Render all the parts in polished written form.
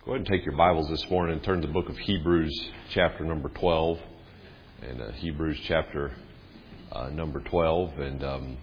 Go ahead and take your Bibles this morning and turn to the book of Hebrews, chapter number 12. And Hebrews, chapter number 12. And,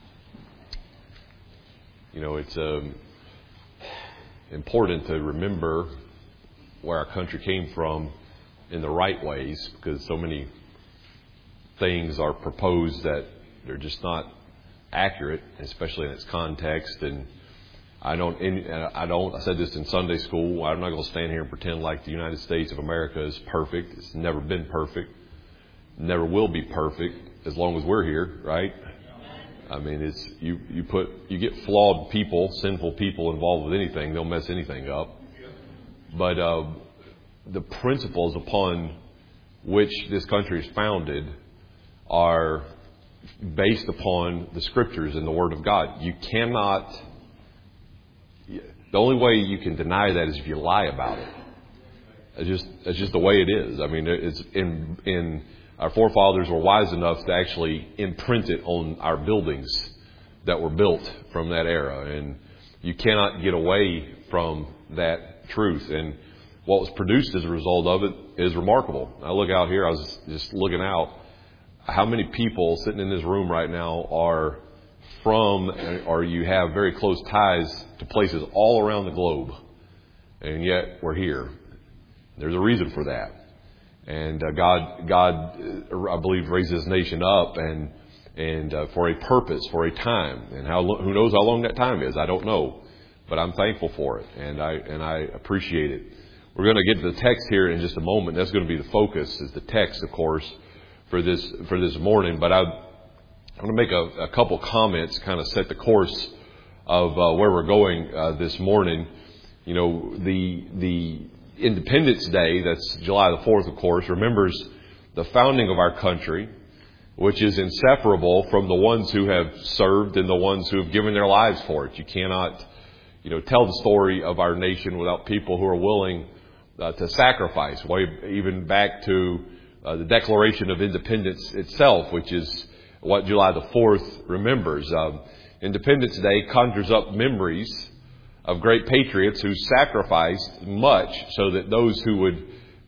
it's important to remember where our country came from in the right ways, because so many things are proposed that they're just not accurate, especially in its context. And I said this in Sunday school, I'm not going to stand here and pretend like the United States of America is perfect. It's never been perfect. Never will be perfect as long as we're here, right? I mean, it's you get flawed people, sinful people involved with anything, they'll mess anything up. But the principles upon which this country is founded are based upon the Scriptures and the Word of God. The only way you can deny that is if you lie about it. It's just the way it is. I mean, it's in our forefathers were wise enough to actually imprint it on our buildings that were built from that era, and you cannot get away from that truth. And what was produced as a result of it is remarkable. I look out here. I was just looking out. How many people sitting in this room right now are from, or you have very close ties to places all around the globe, and yet we're here. There's a reason for that, and God, I believe, raised His nation up and for a purpose, for a time, and who knows how long that time is? I don't know, but I'm thankful for it, and I appreciate it. We're going to get to the text here in just a moment. That's going to be the focus, is the text, of course, for this morning. But I'm going to make a couple comments, kind of set the course of where we're going this morning. The Independence Day, that's July the 4th, of course, remembers the founding of our country, which is inseparable from the ones who have served and the ones who have given their lives for it. You cannot, tell the story of our nation without people who are willing to sacrifice, even back to the Declaration of Independence itself, which is what July the 4th remembers. Independence Day conjures up memories of great patriots who sacrificed much so that those who would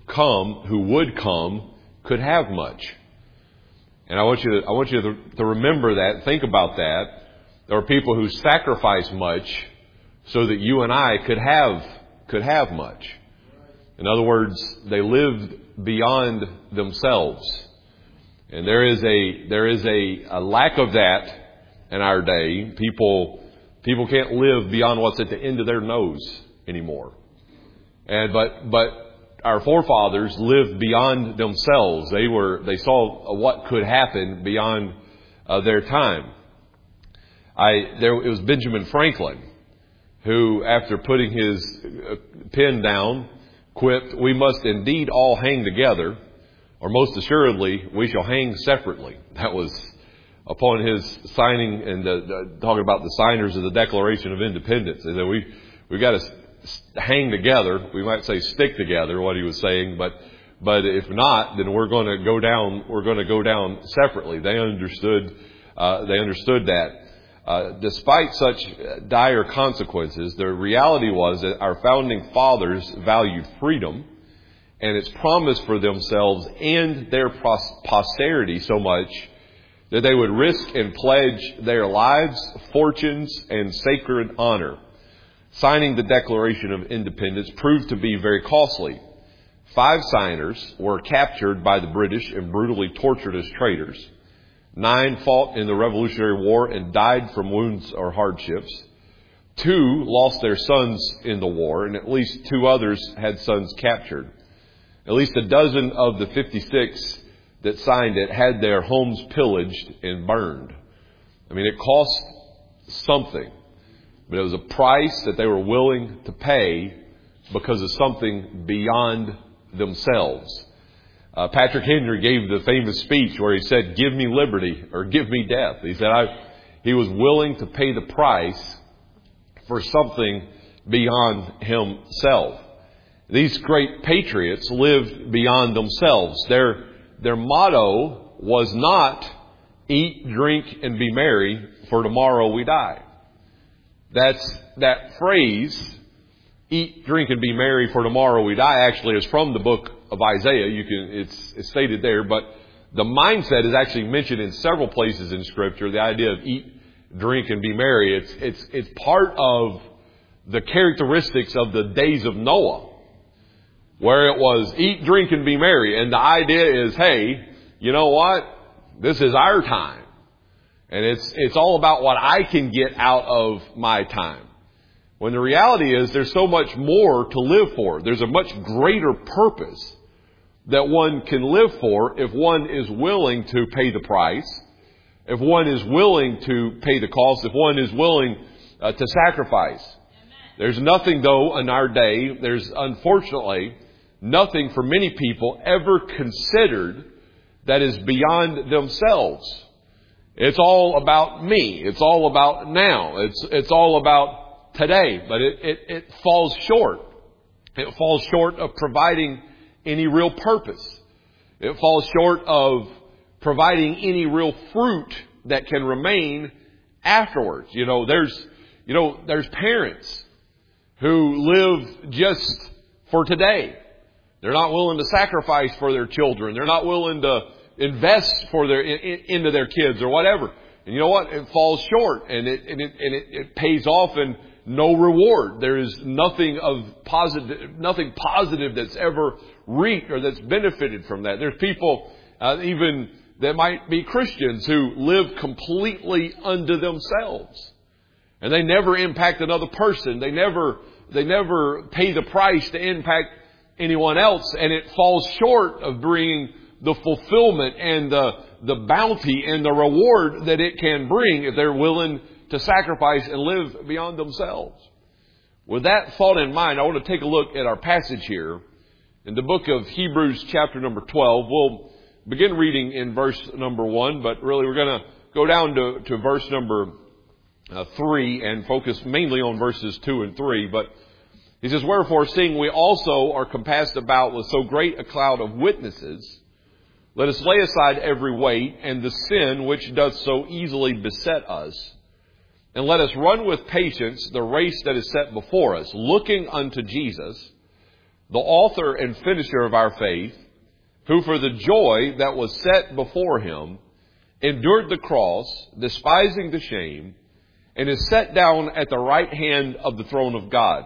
come could have much. And I want you to remember that, think about that. There are people who sacrificed much so that you and I could have much. In other words, they lived beyond themselves. And there is a lack of that in our day. People can't live beyond what's at the end of their nose anymore. But our forefathers lived beyond themselves. They saw what could happen beyond their time. It was Benjamin Franklin who, after putting his pen down, quipped, "We must indeed all hang together, or most assuredly we shall hang separately." That was upon his signing and talking about the signers of the Declaration of Independence. He said, we've got to hang together. We might say stick together, what he was saying, but if not, then we're going to go down. We're going to go down separately. They understood that. Despite such dire consequences, the reality was that our founding fathers valued freedom and its promise for themselves and their posterity so much that they would risk and pledge their lives, fortunes, and sacred honor. Signing the Declaration of Independence proved to be very costly. 5 signers were captured by the British and brutally tortured as traitors. 9 fought in the Revolutionary War and died from wounds or hardships. 2 lost their sons in the war, and at least 2 others had sons captured. At least a dozen of the 56 that signed it had their homes pillaged and burned. I mean, it cost something, but it was a price that they were willing to pay because of something beyond themselves. Patrick Henry gave the famous speech where he said, "Give me liberty or give me death." He said he was willing to pay the price for something beyond himself. These great patriots lived beyond themselves. Their motto was not "Eat, drink, and be merry, for tomorrow we die." That phrase eat, drink, and be merry, for tomorrow we die, actually is from the book of Isaiah. It's stated there, but the mindset is actually mentioned in several places in Scripture. The idea of eat, drink, and be merry. It's part of the characteristics of the days of Noah, where it was eat, drink, and be merry. And the idea is, hey, you know what? This is our time. And it's all about what I can get out of my time. When the reality is there's so much more to live for. There's a much greater purpose that one can live for if one is willing to pay the price, if one is willing to pay the cost, if one is willing to sacrifice. Amen. There's nothing, though, in our day, there's unfortunately nothing for many people ever considered that is beyond themselves. It's all about me. It's all about now. It's all about today, but it falls short. It falls short of providing any real purpose. It falls short of providing any real fruit that can remain afterwards. There's parents who live just for today. They're not willing to sacrifice for their children. They're not willing to invest into their kids or whatever. And you know what? It falls short, and it pays off in no reward. There is nothing positive that's ever reaped or that's benefited from that. There's people even that might be Christians who live completely unto themselves, and they never impact another person. They never pay the price to impact anyone else, and it falls short of bringing the fulfillment and the bounty and the reward that it can bring if they're willing to sacrifice and live beyond themselves. With that thought in mind, I want to take a look at our passage here in the book of Hebrews chapter number 12. We'll begin reading in verse number 1, but really we're going to go down to verse number 3 and focus mainly on verses 2 and 3. But he says, "Wherefore, seeing we also are compassed about with so great a cloud of witnesses, let us lay aside every weight and the sin which doth so easily beset us, and let us run with patience the race that is set before us, looking unto Jesus, the author and finisher of our faith, who for the joy that was set before him endured the cross, despising the shame, and is set down at the right hand of the throne of God."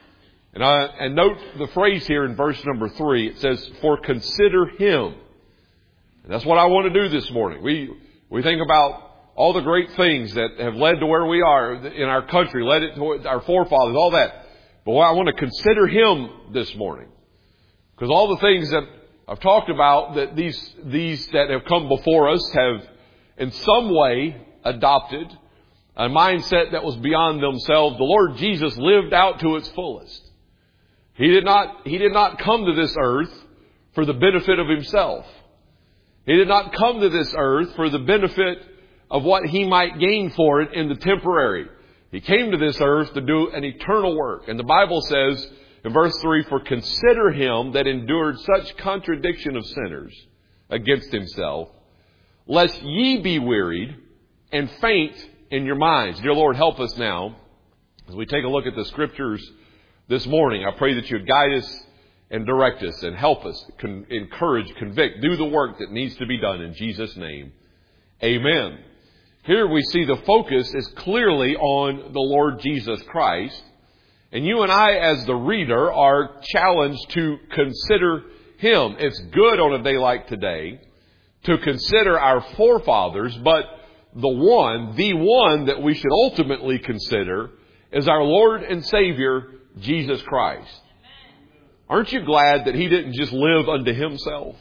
And note the phrase here in verse number 3. It says, "For consider him." And that's what I want to do this morning. We think about all the great things that have led to where we are in our country, led it to our forefathers, all that. But I want to consider him this morning. Because all the things that I've talked about, that these that have come before us have in some way adopted a mindset that was beyond themselves. The Lord Jesus lived out to its fullest. He did not come to this earth for the benefit of himself. He did not come to this earth for the benefit of what he might gain for it in the temporary. He came to this earth to do an eternal work. And the Bible says in verse 3, "For consider him that endured such contradiction of sinners against himself, lest ye be wearied and faint in your minds." Dear Lord, help us now as we take a look at the Scriptures this morning. I pray that you would guide us and direct us and help us, encourage, convict, do the work that needs to be done in Jesus' name. Amen. Here we see the focus is clearly on the Lord Jesus Christ. And you and I, as the reader, are challenged to consider him. It's good on a day like today to consider our forefathers, but the one that we should ultimately consider is our Lord and Savior, Jesus Christ. Aren't you glad that he didn't just live unto himself?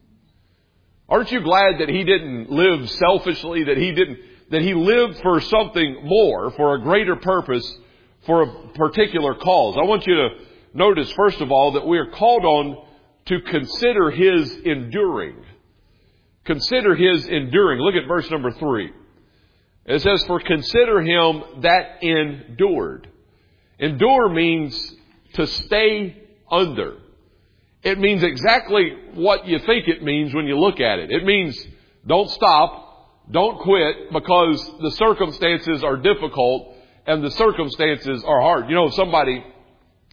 Aren't you glad that he didn't live selfishly, that he lived for something more, for a greater purpose, for a particular cause? I want you to notice, first of all, that we are called on to consider his enduring. Consider his enduring. Look at verse number 3. It says, "For consider him that endured." Endure means to stay under. It means exactly what you think it means when you look at it. It means don't stop, don't quit, because the circumstances are difficult and the circumstances are hard. You know, somebody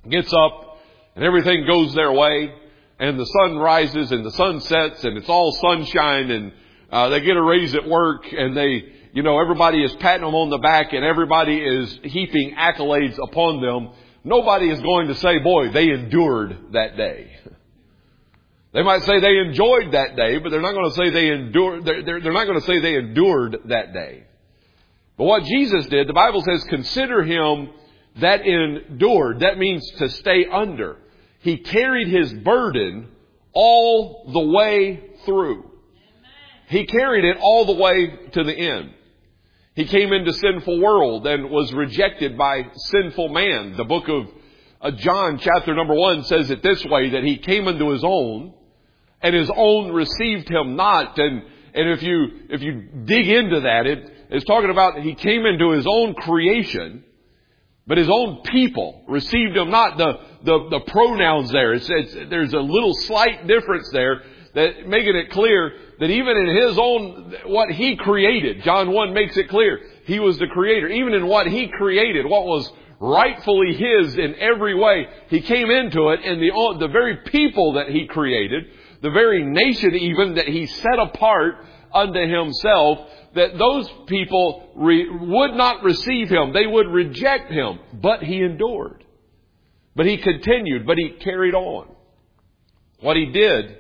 gets up and everything goes their way, and the sun rises and the sun sets and it's all sunshine, and they get a raise at work, and everybody is patting them on the back and everybody is heaping accolades upon them. Nobody is going to say, boy, they endured that day. They might say they enjoyed that day, but they're not going to say they endured. They're not going to say they endured that day. But what Jesus did, the Bible says, consider him that endured. That means to stay under. He carried his burden all the way through. He carried it all the way to the end. He came into sinful world and was rejected by sinful man. The book of John, chapter number 1, says it this way, that he came into his own, and his own received him not. And if you dig into that, it's talking about he came into his own creation, but his own people received him not. The pronouns there, there's a little slight difference there, that making it clear that even in his own, what he created, John 1 makes it clear, he was the creator. Even in what he created, what was rightfully his in every way, he came into it, and the very people that he created, the very nation even that he set apart unto himself, that those people would not receive him. They would reject him. But he endured. But he continued. But he carried on. What he did,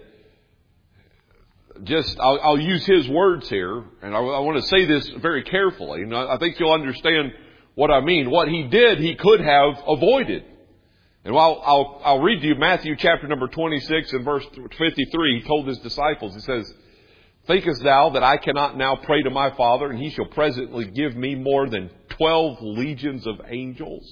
I'll use his words here, and I want to say this very carefully, and I think you'll understand what I mean. What he did, he could have avoided. And while I'll read to you Matthew chapter number 26 and verse 53, he told his disciples, he says, thinkest thou that I cannot now pray to my Father, and he shall presently give me more than 12 legions of angels?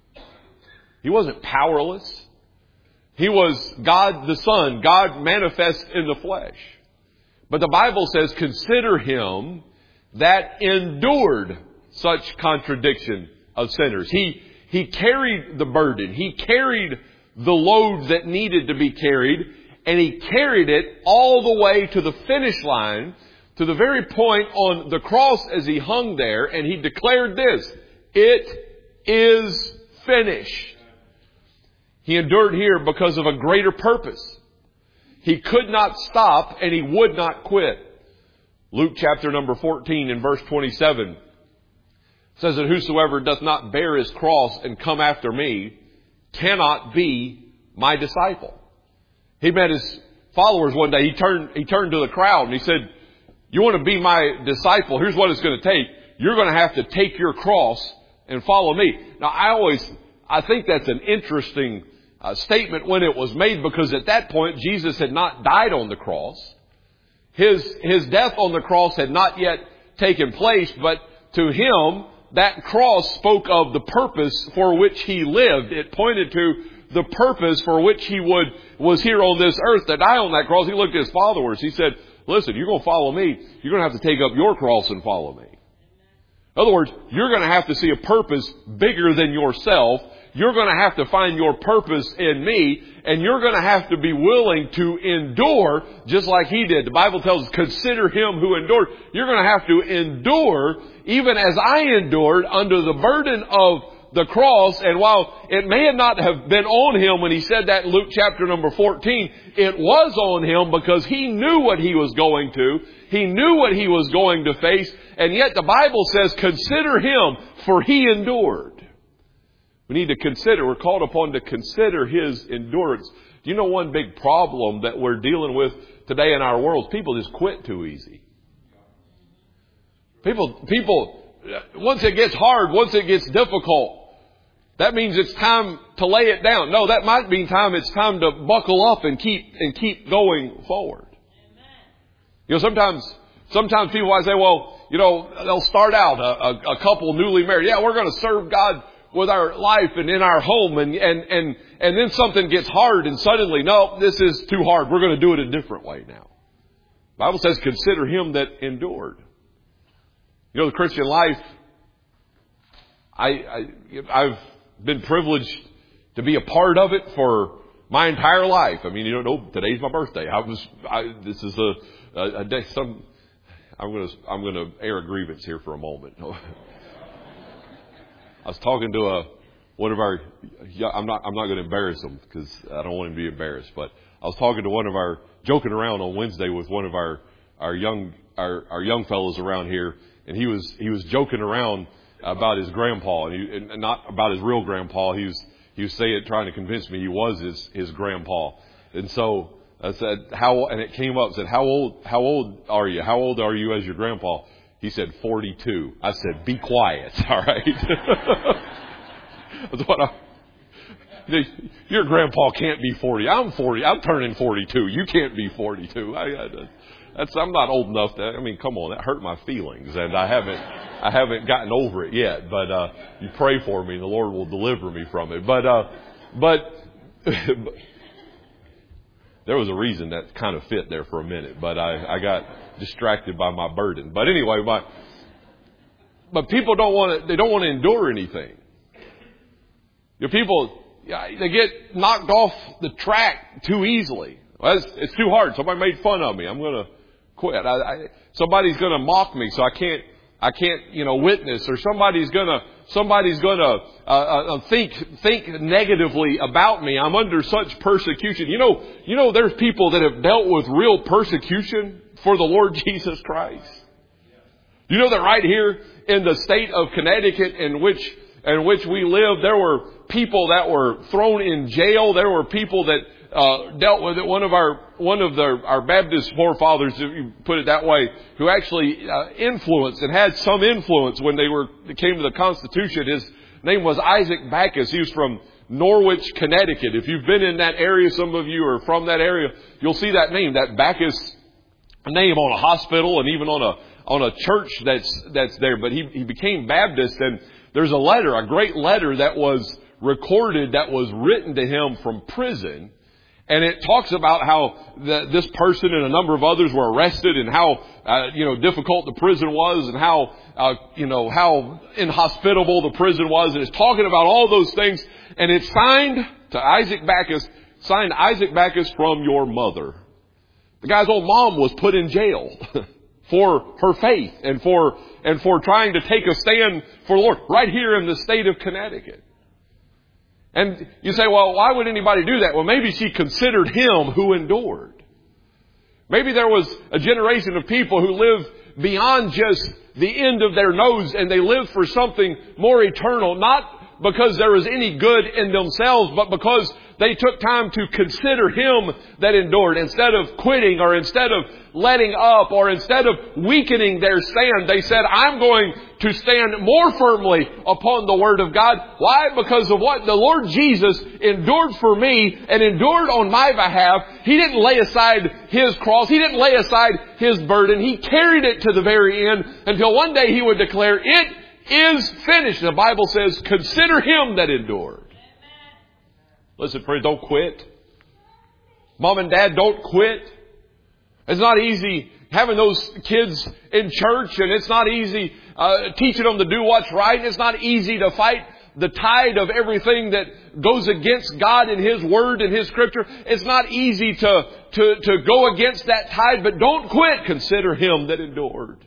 He wasn't powerless. He was God the Son, God manifest in the flesh. But the Bible says, consider him that endured such contradiction of sinners. He carried the burden. He carried the load that needed to be carried. And he carried it all the way to the finish line, to the very point on the cross as he hung there. And he declared this, it is finished. He endured here because of a greater purpose. He could not stop and he would not quit. Luke chapter number 14 and verse 27 says that whosoever doth not bear his cross and come after me cannot be my disciple. He met his followers one day. He turned to the crowd and he said, you want to be my disciple? Here's what it's going to take. You're going to have to take your cross and follow me. Now, I think that's an interesting statement when it was made, because at that point Jesus had not died on the cross. His death on the cross had not yet taken place, but to him that cross spoke of the purpose for which he lived. It pointed to the purpose for which he was here on this earth to die on that cross. He looked at his followers. He said, listen, you're going to follow me. You're going to have to take up your cross and follow me. In other words, you're going to have to see a purpose bigger than yourself. You're going to have to find your purpose in me, and you're going to have to be willing to endure just like he did. The Bible tells us, consider him who endured. You're going to have to endure even as I endured under the burden of the cross. And while it may not have been on him when he said that in Luke chapter number 14, it was on him because he knew what he was going to. He knew what he was going to face. And yet the Bible says, consider him, for he endured. We need to consider, we're called upon to consider his endurance. Do you know one big problem that we're dealing with today in our world? People just quit too easy. People, once it gets hard, once it gets difficult, that means it's time to lay it down. No, that might mean it's time to buckle up and keep going forward. You know, sometimes people might say, well, you know, they'll start out a couple newly married. Yeah, we're going to serve God with our life and in our home, and then something gets hard and suddenly, no, this is too hard. We're going to do it a different way now. The Bible says, consider him that endured. You know, the Christian life, I've been privileged to be a part of it for my entire life. I mean, you know, today's my birthday. This is a day. I'm going to air a grievance here for a moment. I was talking to one of our, I'm not going to embarrass him because I don't want him to be embarrassed, but I was talking to joking around on Wednesday with one of our young fellows around here, and he was joking around about his grandpa, and not about his real grandpa. He was saying, trying to convince me he was his grandpa. And so I said, and it came up, said, how old are you? How old are you as your grandpa? He said, 42. I said, be quiet. All right. That's what your grandpa can't be 40. I'm 40. I'm turning 42. You can't be 42. I'm not old enough to, come on, that hurt my feelings, and I haven't gotten over it yet, but you pray for me and the Lord will deliver me from it. But there was a reason that kind of fit there for a minute, but I got distracted by my burden. But anyway, but people don't want to endure anything. People, they get knocked off the track too easily. Well, it's too hard. Somebody made fun of me. I'm going to quit. Somebody's going to mock me, so I can't, witness. Or somebody's going to think negatively about me. I'm under such persecution. There's people that have dealt with real persecution for the Lord Jesus Christ. You know that right here in the state of Connecticut in which we live, there were people that were thrown in jail. There were people that dealt with it. One of our Baptist forefathers, if you put it that way, who actually influenced and had some influence when they came to the Constitution. His name was Isaac Backus. He was from Norwich, Connecticut. If you've been in that area, some of you are from that area, you'll see that name, that Backus name, on a hospital and even on a church that's there. But he became Baptist, and there's a great letter that was recorded, that was written to him from prison. And it talks about how this person and a number of others were arrested, and how, difficult the prison was, and how inhospitable the prison was. And it's talking about all those things. And it's signed Isaac Backus from your mother. The guy's old mom was put in jail for her faith and for trying to take a stand for the Lord right here in the state of Connecticut. And you say, well, why would anybody do that? Well, maybe she considered him who endured. Maybe there was a generation of people who lived beyond just the end of their nose, and they lived for something more eternal, not because there was any good in themselves, but because they took time to consider him that endured. Instead of quitting, or instead of letting up, or instead of weakening their stand, they said, I'm going to stand more firmly upon the Word of God. Why? Because of what the Lord Jesus endured for me and endured on my behalf. He didn't lay aside His cross. He didn't lay aside His burden. He carried it to the very end until one day He would declare, it is finished. The Bible says, consider him that endured. Listen, friend, don't quit. Mom and Dad, don't quit. It's not easy having those kids in church, and it's not easy teaching them to do what's right. It's not easy to fight the tide of everything that goes against God and His Word and His Scripture. It's not easy to go against that tide, but don't quit. Consider him that endured.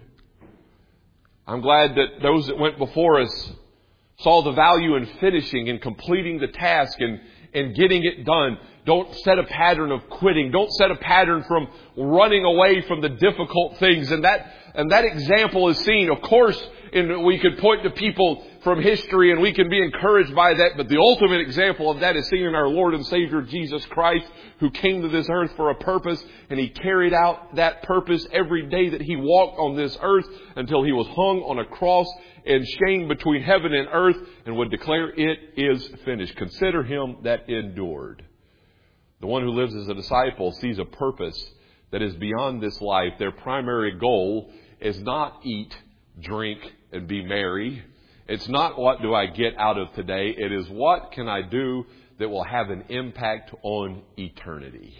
I'm glad that those that went before us saw the value in finishing and completing the task and getting it done. Don't set a pattern of quitting. Don't set a pattern from running away from the difficult things. And that example is seen, of course, we could point to people from history and we can be encouraged by that. But the ultimate example of that is seen in our Lord and Savior Jesus Christ, who came to this earth for a purpose, and He carried out that purpose every day that He walked on this earth until He was hung on a cross and shamed between heaven and earth, and would declare, it is finished. Consider him that endured. The one who lives as a disciple sees a purpose that is beyond this life. Their primary goal is not eat, drink, and be merry. It's not what do I get out of today. It is what can I do that will have an impact on eternity.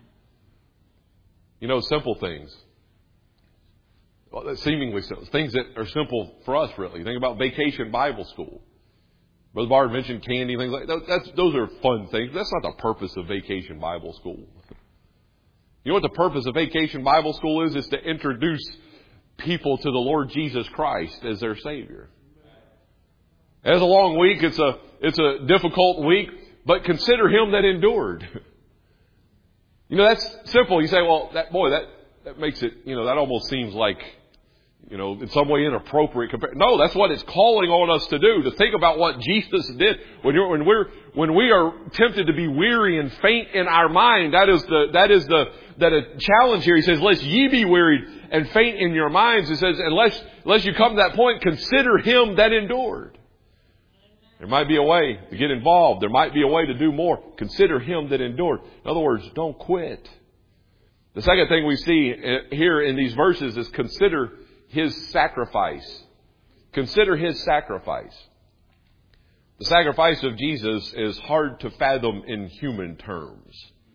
Simple things. Well, seemingly simple. Things that are simple for us, really. Think about Vacation Bible School. Brother Bard mentioned candy, things like that. Those are fun things. That's not the purpose of Vacation Bible School. You know what the purpose of Vacation Bible School is? It's to introduce people to the Lord Jesus Christ as their Savior. It's a long week. It's a difficult week. But consider him that endured. That's simple. You say, well, that makes it, that almost seems like, in some way inappropriate. No, that's what it's calling on us to do, to think about what Jesus did. When we are tempted to be weary and faint in our mind, that is a challenge here. He says, lest ye be wearied and faint in your minds. He says, unless you come to that point, consider him that endured. There might be a way to get involved. There might be a way to do more. Consider him that endured. In other words, don't quit. The second thing we see here in these verses is consider his sacrifice. Consider his sacrifice. The sacrifice of Jesus is hard to fathom in human terms.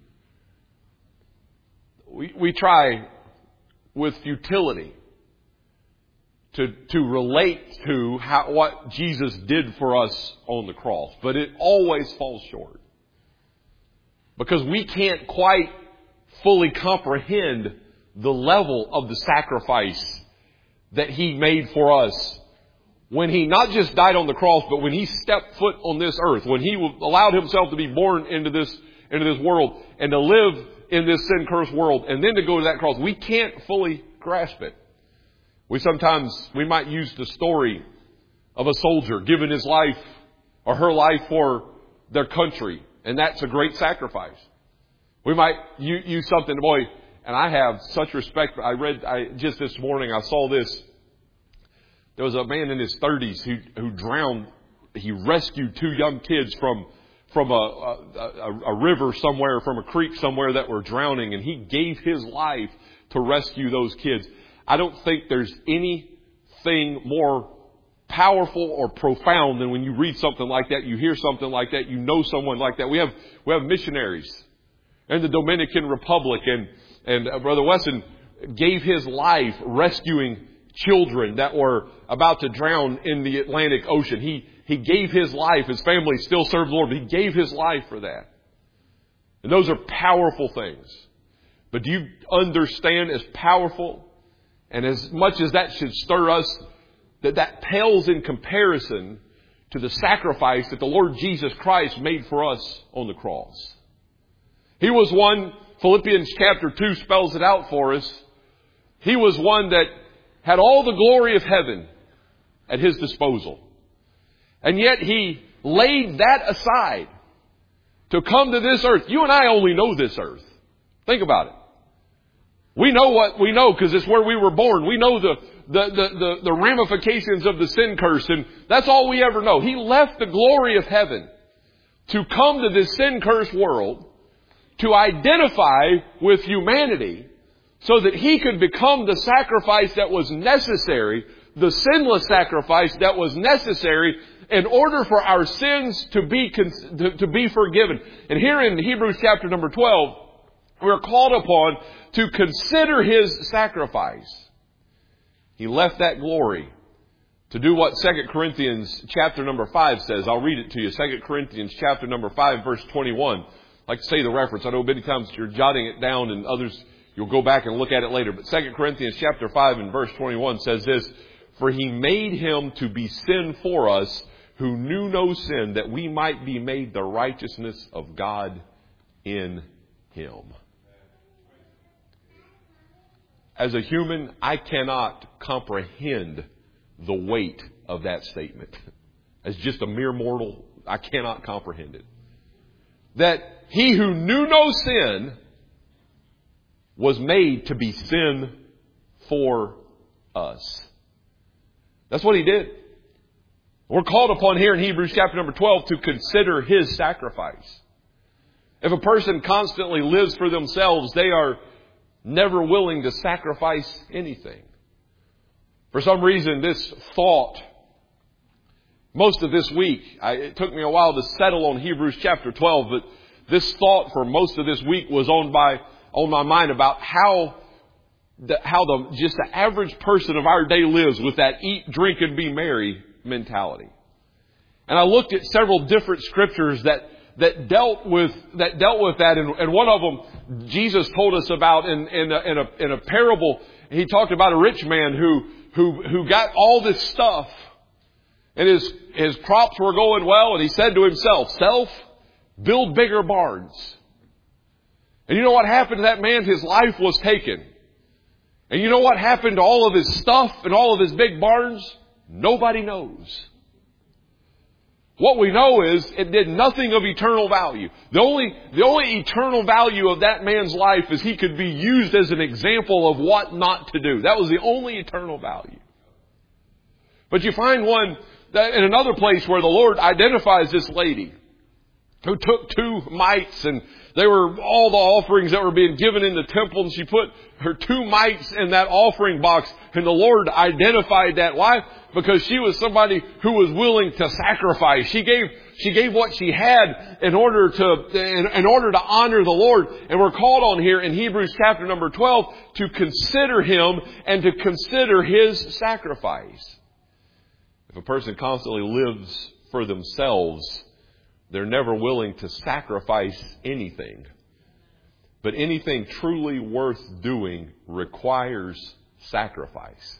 We try with futility to relate to what Jesus did for us on the cross. But it always falls short. Because we can't quite fully comprehend the level of the sacrifice that he made for us when he not just died on the cross, but when he stepped foot on this earth, when he allowed himself to be born into this world and to live in this sin-cursed world and then to go to that cross. We can't fully grasp it. We might use the story of a soldier giving his life or her life for their country, and that's a great sacrifice. We might use something, and I have such respect. Just this morning, I saw this. There was a man in his 30s who drowned. He rescued two young kids from a river somewhere, from a creek somewhere that were drowning, and he gave his life to rescue those kids. I don't think there's anything more powerful or profound than when you read something like that, you hear something like that, you know someone like that. We have missionaries in the Dominican Republic, and Brother Wesson gave his life rescuing children that were about to drown in the Atlantic Ocean. He gave his life. His family still serves the Lord, but he gave his life for that. And those are powerful things. But do you understand, as powerful and as much as that should stir us, that pales in comparison to the sacrifice that the Lord Jesus Christ made for us on the cross? He was one, Philippians chapter 2 spells it out for us. He was one that had all the glory of heaven at his disposal. And yet he laid that aside to come to this earth. You and I only know this earth. Think about it. We know what we know because it's where we were born. We know the ramifications of the sin curse, and that's all we ever know. He left the glory of heaven to come to this sin cursed world to identify with humanity so that he could become the sacrifice that was necessary, the sinless sacrifice that was necessary in order for our sins to be forgiven. And here in Hebrews chapter number 12, we're called upon to consider his sacrifice. He left that glory to do what 2 Corinthians chapter number 5 says. I'll read it to you. 2 Corinthians chapter number 5, verse 21. I like to say the reference. I know many times you're jotting it down and others, you'll go back and look at it later. But 2 Corinthians chapter 5 and verse 21 says this: For he made him to be sin for us who knew no sin, that we might be made the righteousness of God in him. As a human, I cannot comprehend the weight of that statement. As just a mere mortal, I cannot comprehend it. That he who knew no sin was made to be sin for us. That's what he did. We're called upon here in Hebrews chapter number 12 to consider his sacrifice. If a person constantly lives for themselves, they are never willing to sacrifice anything. For some reason, this thought, most of this week, it took me a while to settle on Hebrews chapter 12, but this thought for most of this week was on my mind about how the average person of our day lives with that eat, drink, and be merry mentality. And I looked at several different scriptures that dealt with that, and one of them Jesus told us about in a parable. He talked about a rich man who got all this stuff, And his crops were going well, and he said to himself, "Self, build bigger barns." And you know what happened to that man? His life was taken. And you know what happened to all of his stuff and all of his big barns? Nobody knows. What we know is it did nothing of eternal value. The only eternal value of that man's life is he could be used as an example of what not to do. That was the only eternal value. But you find one that in another place where the Lord identifies this lady who took 2 mites, and they were all the offerings that were being given in the temple, and she put her 2 mites in that offering box, and the Lord identified that. Why? Because she was somebody who was willing to sacrifice. She gave what she had in order to honor the Lord. And we're called on here in Hebrews chapter number 12 to consider Him and to consider His sacrifice. If a person constantly lives for themselves, they're never willing to sacrifice anything. But anything truly worth doing requires sacrifice.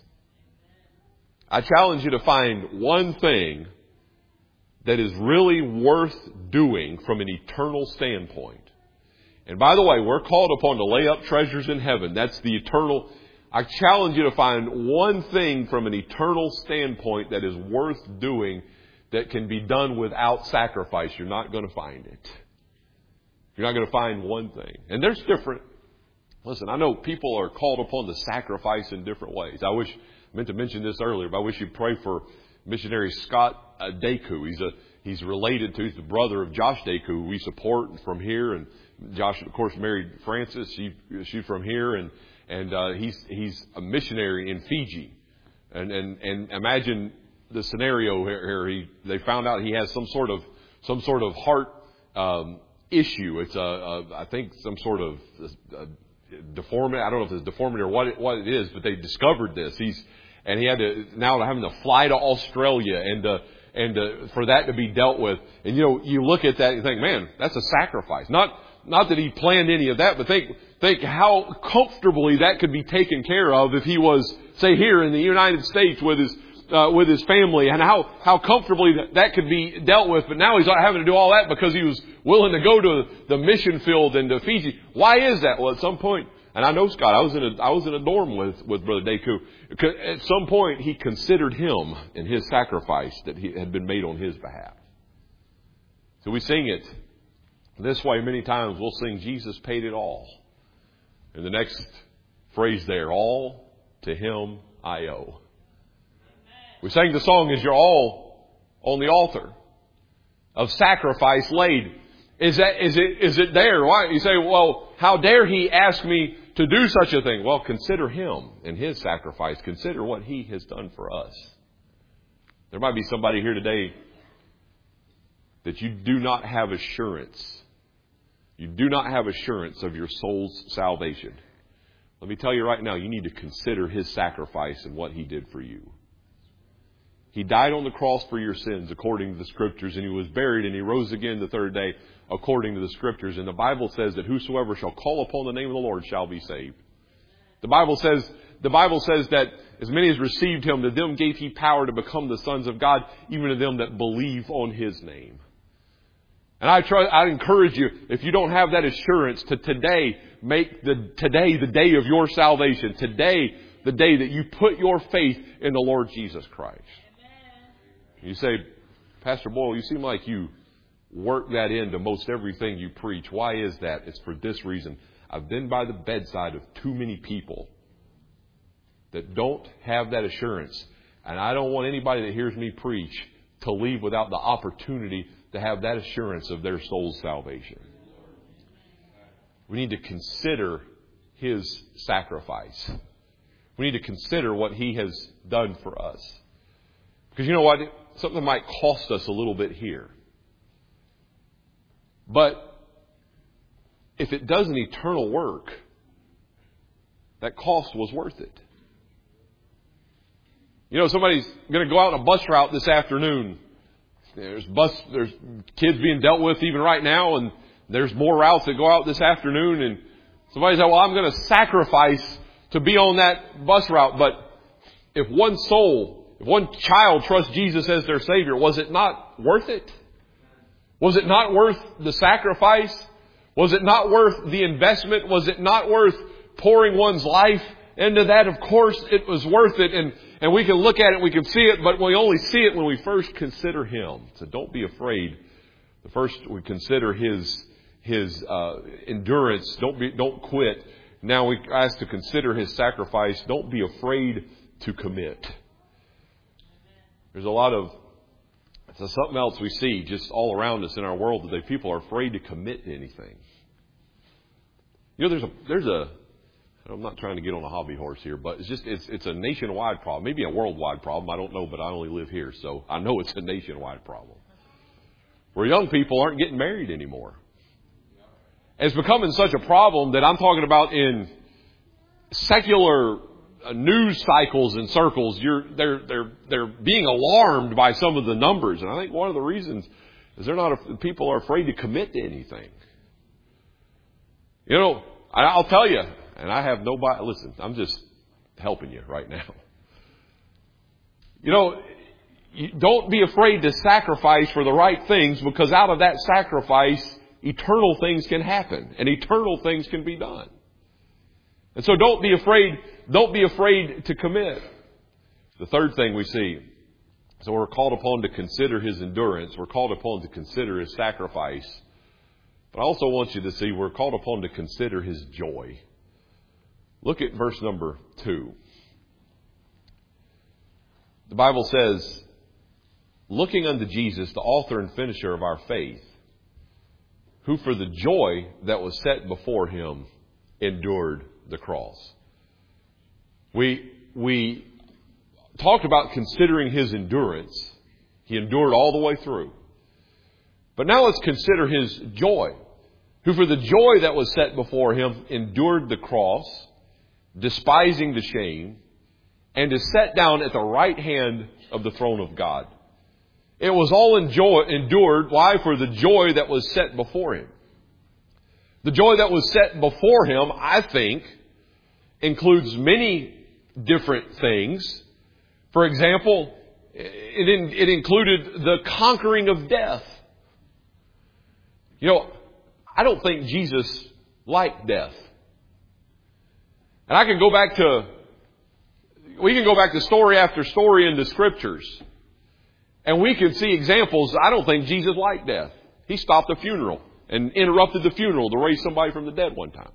I challenge you to find one thing that is really worth doing from an eternal standpoint. And by the way, we're called upon to lay up treasures in heaven. That's the eternal. I challenge you to find one thing from an eternal standpoint that is worth doing that can be done without sacrifice. You're not going to find it. You're not going to find one thing. And there's different. Listen, I know people are called upon to sacrifice in different ways. I meant to mention this earlier, but I wish you'd pray for missionary Scott Daku. He's the brother of Josh Daku, who we support from here. And Josh, of course, married Frances. She's from here, and he's a missionary in Fiji. And imagine the scenario here. They found out he has some sort of heart issue. It's I think some sort of deformity. I don't know if it's deformity or what it is, but they discovered this. He had to now having to fly to Australia and for that to be dealt with. And you look at that and think, man, that's a sacrifice. Not that he planned any of that, but think how comfortably that could be taken care of if he was, say, here in the United States with his family, and how comfortably that could be dealt with. But now he's not having to do all that because he was willing to go to the mission field and to Fiji. Why is that? Well, at some point, and I know Scott, I was in a dorm with Brother Daku. At some point, he considered him and his sacrifice that he had been made on his behalf. So we sing it this way many times. We'll sing, "Jesus paid it all." And the next phrase there, "All to Him I owe." We sang the song, "Is your all on the altar of sacrifice laid?" Is it there? Why? You say, well, how dare He ask me to do such a thing? Well, consider Him and His sacrifice. Consider what He has done for us. There might be somebody here today that you do not have assurance. You do not have assurance of your soul's salvation. Let me tell you right now, you need to consider His sacrifice and what He did for you. He died on the cross for your sins according to the Scriptures, and He was buried, and He rose again the third day according to the Scriptures. And the Bible says that whosoever shall call upon the name of the Lord shall be saved. The Bible says that as many as received Him, to them gave He power to become the sons of God, even to them that believe on His name. And I encourage you, if you don't have that assurance, to today make today the day of your salvation. Today, the day that you put your faith in the Lord Jesus Christ. You say, "Pastor Boyle, you seem like you work that into most everything you preach." Why is that? It's for this reason. I've been by the bedside of too many people that don't have that assurance. And I don't want anybody that hears me preach to leave without the opportunity to have that assurance of their soul's salvation. We need to consider His sacrifice. We need to consider what He has done for us. Because you know what? Something might cost us a little bit here. But if it does an eternal work, that cost was worth it. Somebody's going to go out on a bus route this afternoon. There's kids being dealt with even right now, and there's more routes that go out this afternoon. And somebody said, "Well, I'm going to sacrifice to be on that bus route." But if one soul if one child trusts Jesus as their Savior, was it not worth it? Was it not worth the sacrifice? Was it not worth the investment? Was it not worth pouring one's life into that? Of course it was worth it. And we can look at it, we can see it, but we only see it when we first consider Him. So don't be afraid. First we consider His endurance. Don't quit. Now we ask to consider His sacrifice. Don't be afraid to commit. There's a lot of something else we see just all around us in our world today. People are afraid to commit to anything. You know, there's a I'm not trying to get on a hobby horse here, but it's a nationwide problem, maybe a worldwide problem. I don't know, but I only live here, so I know it's a nationwide problem. Where young people aren't getting married anymore. It's becoming such a problem that I'm talking about in secular news cycles and circles. They're being alarmed by some of the numbers, and I think one of the reasons is people are afraid to commit to anything. You know, I'll tell you, and I have nobody. Listen, I'm just helping you right now. You know, don't be afraid to sacrifice for the right things, because out of that sacrifice, eternal things can happen and eternal things can be done. And so don't be afraid to commit. The third thing we see, so we're called upon to consider His endurance. We're called upon to consider His sacrifice. But I also want you to see we're called upon to consider His joy. Look at verse number 2. The Bible says, looking unto Jesus, the author and finisher of our faith, who for the joy that was set before Him endured the cross. We talked about considering His endurance. He endured all the way through. But now let's consider His joy, who for the joy that was set before Him endured the cross, despising the shame, and is set down at the right hand of the throne of God. It was all endured. Why? For the joy that was set before Him. The joy that was set before Him, I think, includes many different things. For example, it included the conquering of death. You know, I don't think Jesus liked death. And we can go back to story after story in the Scriptures. And we can see examples. I don't think Jesus liked death. He stopped a funeral and interrupted the funeral to raise somebody from the dead one time.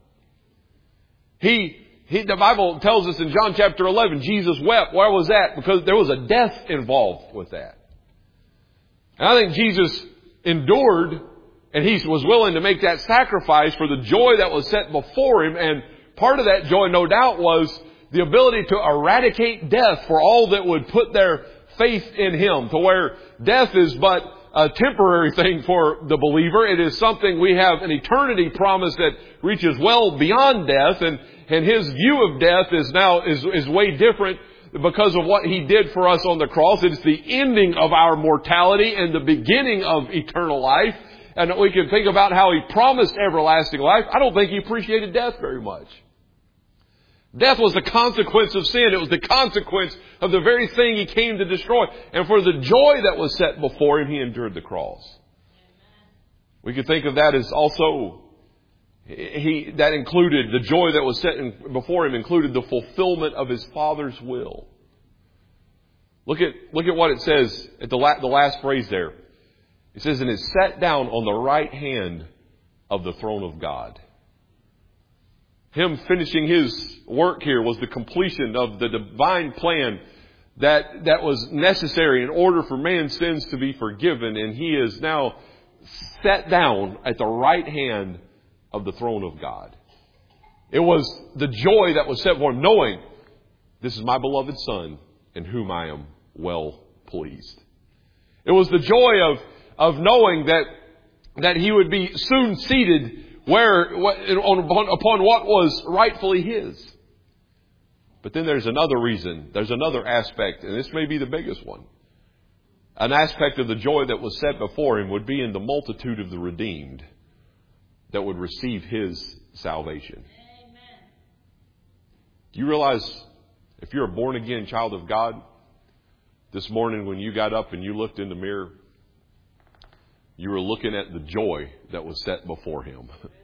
The Bible tells us in John chapter 11, Jesus wept. Why was that? Because there was a death involved with that. And I think Jesus endured, and He was willing to make that sacrifice for the joy that was set before Him. And part of that joy, no doubt, was the ability to eradicate death for all that would put their faith in Him, to where death is but a temporary thing for the believer. It is something we have an eternity promise that reaches well beyond death, and His view of death is way different because of what He did for us on the cross. It's the ending of our mortality and the beginning of eternal life. And we can think about how He promised everlasting life. I don't think He appreciated death very much. Death was the consequence of sin. It was the consequence of the very thing He came to destroy. And for the joy that was set before Him, He endured the cross. We could think of that as also, that included, the joy that was set before Him included the fulfillment of His Father's will. Look at what it says at the last phrase there. It says, and is set down on the right hand of the throne of God. Him finishing His work here was the completion of the divine plan that was necessary in order for man's sins to be forgiven. And He is now set down at the right hand of the throne of God. It was the joy that was set for Him, knowing this is my beloved Son in whom I am well pleased. It was the joy of knowing that He would be soon seated upon what was rightfully His. But then there's another reason. There's another aspect, and this may be the biggest one. An aspect of the joy that was set before Him would be in the multitude of the redeemed that would receive His salvation. Amen. Do you realize if you're a born-again child of God, this morning when you got up and you looked in the mirror, you were looking at the joy that was set before Him.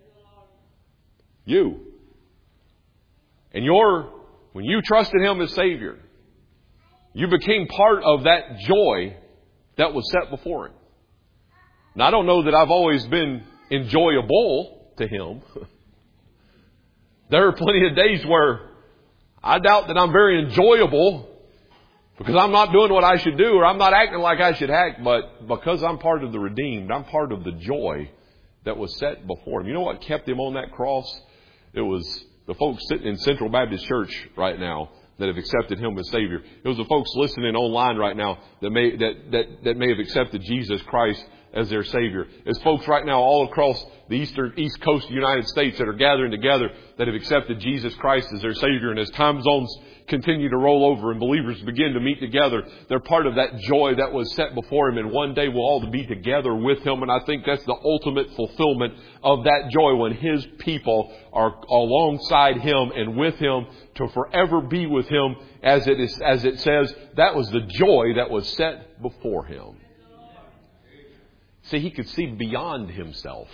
You. And when you trusted Him as Savior, you became part of that joy that was set before Him. Now, I don't know that I've always been enjoyable to Him. There are plenty of days where I doubt that I'm very enjoyable because I'm not doing what I should do or I'm not acting like I should act. But because I'm part of the redeemed, I'm part of the joy that was set before Him. You know what kept Him on that cross? It was the folks sitting in Central Baptist Church right now that have accepted Him as Savior. It was the folks listening online right now that may have accepted Jesus Christ as their Savior. It's folks right now all across the East Coast of the United States that are gathering together that have accepted Jesus Christ as their Savior. And as time zones continue to roll over and believers begin to meet together, they're part of that joy that was set before Him. And one day we'll all be together with Him. And I think that's the ultimate fulfillment of that joy when His people are alongside Him and with Him to forever be with Him. As it says, that was the joy that was set before Him. See, He could see beyond Himself.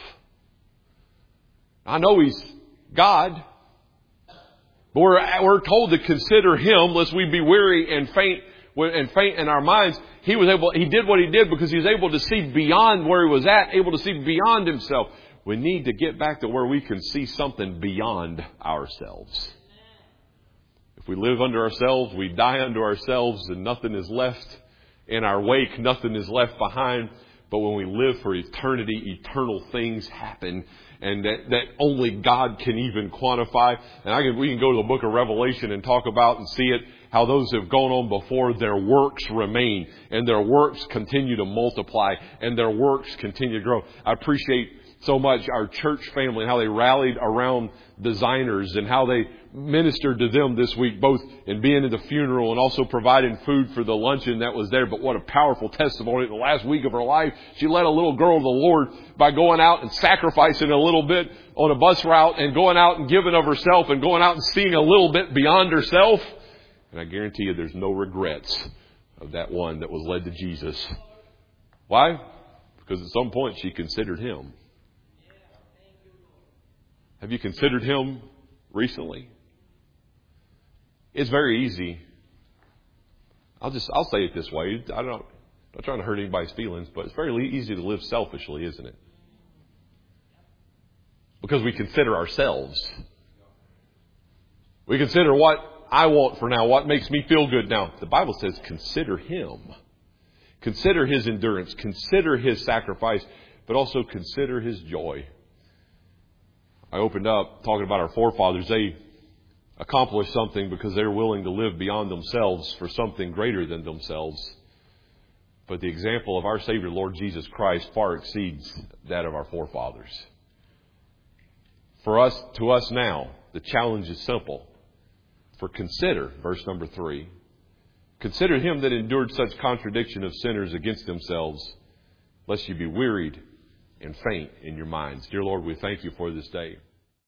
I know He's God, but we're told to consider Him lest we be weary and faint in our minds. He did what He did because He was able to see beyond where He was at, able to see beyond Himself. We need to get back to where we can see something beyond ourselves. If we live unto ourselves, we die unto ourselves, and nothing is left in our wake, nothing is left behind. But when we live for eternity, eternal things happen, and that only God can even quantify. And we can go to the book of Revelation and talk about and see it, how those who have gone on before, their works remain, and their works continue to multiply, and their works continue to grow. I appreciate so much our church family and how they rallied around designers and how they ministered to them this week, both in being at the funeral and also providing food for the luncheon that was there. But what a powerful testimony. The last week of her life, she led a little girl to the Lord by going out and sacrificing a little bit on a bus route and going out and giving of herself and going out and seeing a little bit beyond herself. And I guarantee you there's no regrets of that one that was led to Jesus. Why? Because at some point she considered Him. Have you considered Him recently? It's very easy. I'll say it this way. I'm not trying to hurt anybody's feelings, but it's very easy to live selfishly, isn't it? Because we consider ourselves. We consider what I want for now, what makes me feel good now. The Bible says consider Him. Consider His endurance. Consider His sacrifice, but also consider His joy. I opened up talking about our forefathers. They accomplished something because they were willing to live beyond themselves for something greater than themselves. But the example of our Savior, Lord Jesus Christ, far exceeds that of our forefathers. To us now, the challenge is simple. For consider, verse number 3, consider Him that endured such contradiction of sinners against themselves, lest you be wearied and faint in your minds. Dear Lord, we thank You for this day.